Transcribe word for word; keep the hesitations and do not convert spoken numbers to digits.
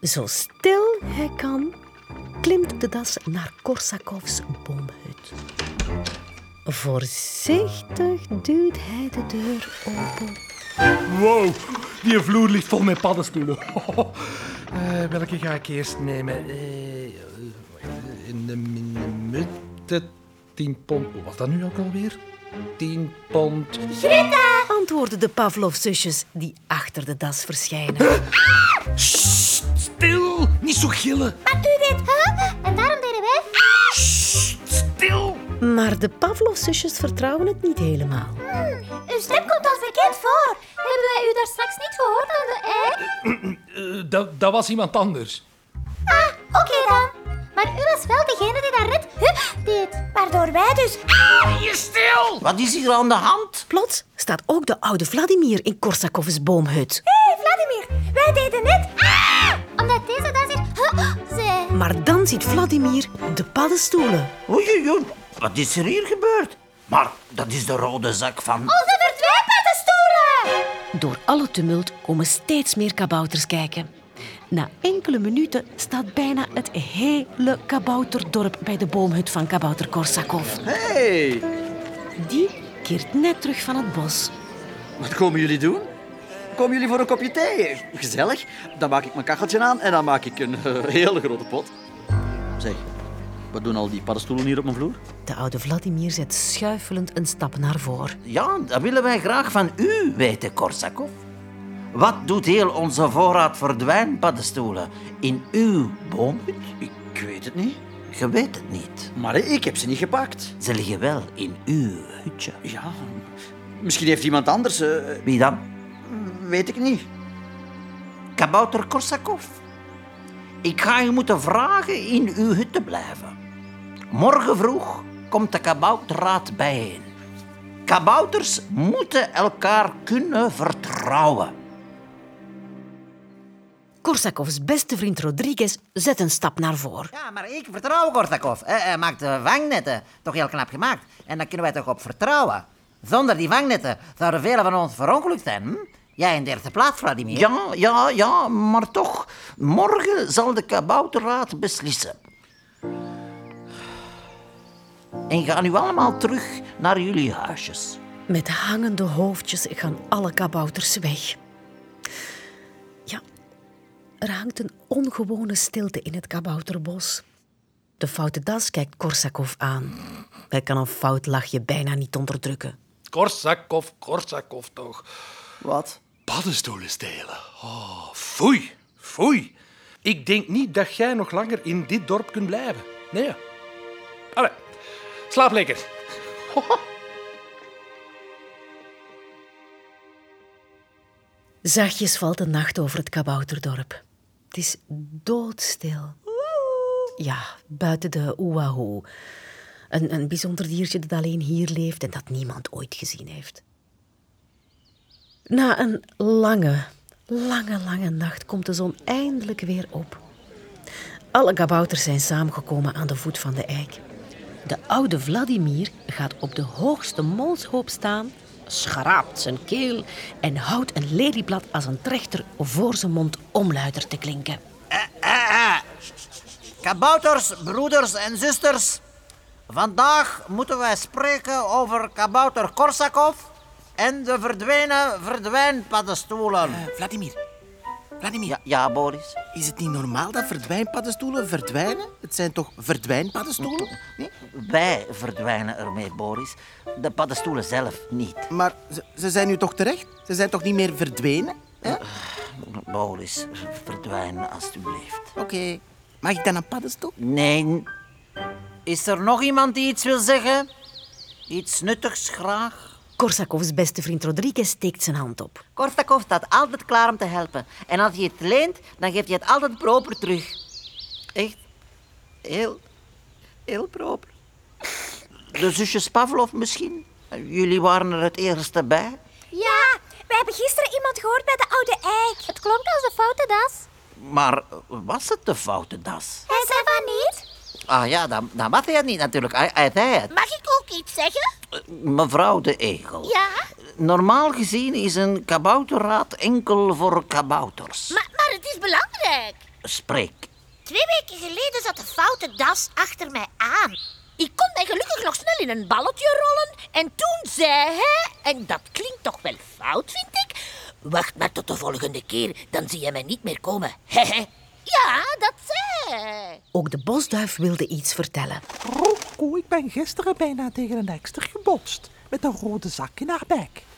Zo stil hij kan, klimt de das naar Korsakovs boomhut. Voorzichtig duwt hij de deur open. Wow, die vloer ligt vol met paddenstoelen. uh, welke ga ik eerst nemen? Uh, in, de, in de mitte, tien pond. Hoe was dat nu ook alweer? Tien pond. Greta! Antwoorden de Pavlov-zusjes die achter de das verschijnen. Sst, stil! Niet zo gillen. Maar u deed, huh? En daarom deden wij... Sst, stil! Maar de Pavlov-zusjes vertrouwen het niet helemaal. Hmm, uw stem komt ons verkeerd voor. Hebben wij u daar straks niet gehoord aan de ei? Uh, dat, dat was iemand anders. Ah, oké okay dan. Maar u was wel degene die daar net hup deed. Waardoor wij dus... Ah, je stil! Wat is hier aan de hand? Plots staat ook de oude Vladimir in Korsakovs boomhut. Hé, hey, Vladimir, wij deden net... Ah! Omdat deze dan zegt... Huh, zei. Maar dan ziet Vladimir de paddenstoelen. Oei, oei, oei. Wat is er hier gebeurd? Maar dat is de rode zak van... Onze verdwijnpaddenstoelen! Door alle tumult komen steeds meer kabouters kijken. Na enkele minuten staat bijna het hele kabouterdorp bij de boomhut van kabouter Korsakov. Hey! Die keert net terug van het bos. Wat komen jullie doen? Komen jullie voor een kopje thee? Gezellig. Dan maak ik mijn kacheltje aan en dan maak ik een uh, hele grote pot. Zeg, wat doen al die paddenstoelen hier op mijn vloer? De oude Vladimir zet schuifelend een stap naar voren. Ja, dat willen wij graag van u weten, Korsakov. Wat doet heel onze voorraad verdwijnpaddenstoelen in uw boomhut? Ik weet het niet. Je weet het niet. Maar ik heb ze niet gepakt. Ze liggen wel in uw hutje. Ja, misschien heeft iemand anders... Uh, Wie dan? Weet ik niet. Kabouter Korsakov. Ik ga je moeten vragen in uw hut te blijven. Morgen vroeg komt de kabouterraad bijeen. Kabouters moeten elkaar kunnen vertrouwen. Korsakovs beste vriend Rodriguez zet een stap naar voren. Ja, maar ik vertrouw Korsakov. Hij maakt de vangnetten toch heel knap gemaakt. En daar kunnen wij toch op vertrouwen. Zonder die vangnetten zouden velen van ons verongelukt zijn. Hm? Jij in de eerste plaats, Vladimir. Ja, ja, ja, maar toch. Morgen zal de kabouterraad beslissen. En gaan nu allemaal terug naar jullie huisjes. Met hangende hoofdjes gaan alle kabouters weg. Ja, er hangt een ongewone stilte in het kabouterbos. De foute das kijkt Korsakov aan. Hij kan een fout lachje bijna niet onderdrukken. Korsakov, Korsakov toch. Wat? Paddenstoelen stelen. Oh, foei, foei. Ik denk niet dat jij nog langer in dit dorp kunt blijven. Nee. Allee, slaap lekker. Zachtjes valt de nacht over het kabouterdorp. Het is doodstil. Ja, buiten de oeahoe. Een, een bijzonder diertje dat alleen hier leeft en dat niemand ooit gezien heeft. Na een lange, lange, lange nacht komt de zon eindelijk weer op. Alle kabouters zijn samengekomen aan de voet van de eik. De oude Vladimir gaat op de hoogste molshoop staan, schraapt zijn keel en houdt een lelieblad als een trechter voor zijn mond om luider te klinken. Eh, eh, eh. Kabouters, broeders en zusters. Vandaag moeten wij spreken over kabouter Korsakov en de verdwenen verdwijnpaddenstoelen. Uh, Vladimir. Vladimir. Ja, ja, Boris? Is het niet normaal dat verdwijnpaddenstoelen verdwijnen? Het zijn toch verdwijnpaddenstoelen? Nee, wij verdwijnen ermee, Boris. De paddenstoelen zelf niet. Maar ze, ze zijn nu toch terecht? Ze zijn toch niet meer verdwenen? Hè? Uh, Boris, verdwijnen alstublieft. Oké. Okay. Mag ik dan een paddenstoel? Nee. Is er nog iemand die iets wil zeggen? Iets nuttigs graag? Korsakovs beste vriend Rodriguez steekt zijn hand op. Korsakov staat altijd klaar om te helpen. En als hij het leent, dan geeft hij het altijd proper terug. Echt heel, heel proper. De zusjes Pavlov misschien? Jullie waren er het eerste bij? Ja, we hebben gisteren iemand gehoord bij de oude eik. Het klonk als een foute das. Maar was het de foute das? Hij zei van niet. Ah ja, dan, dan was hij het niet natuurlijk. Hij, hij zei het. Mag ik ook iets zeggen? Mevrouw de Egel. Ja? Normaal gezien is een kabouterraad enkel voor kabouters. Maar, maar het is belangrijk. spreek. Twee weken geleden zat de foute das achter mij aan. Ik kon mij gelukkig nog snel in een balletje rollen. En toen zei hij, en dat klinkt toch wel fout, vind ik... Wacht maar tot de volgende keer, dan zie je mij niet meer komen. Hehe. Ja, dat zei hij. Ook de bosduif wilde iets vertellen. Rocco, ik ben gisteren bijna tegen een ekster gebotst. Met een rode zak in haar bek.